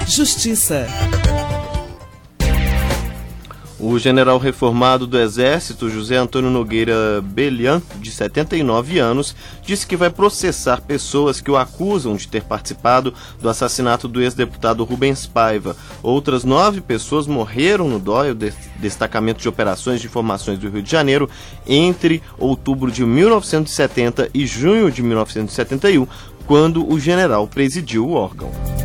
Justiça. O general reformado do Exército, José Antônio Nogueira Belian, de 79 anos, disse que vai processar pessoas que o acusam de ter participado do assassinato do ex-deputado Rubens Paiva. Outras 9 pessoas morreram no DOI, o Destacamento de Operações de Informações do Rio de Janeiro, entre outubro de 1970 e junho de 1971, quando o general presidiu o órgão.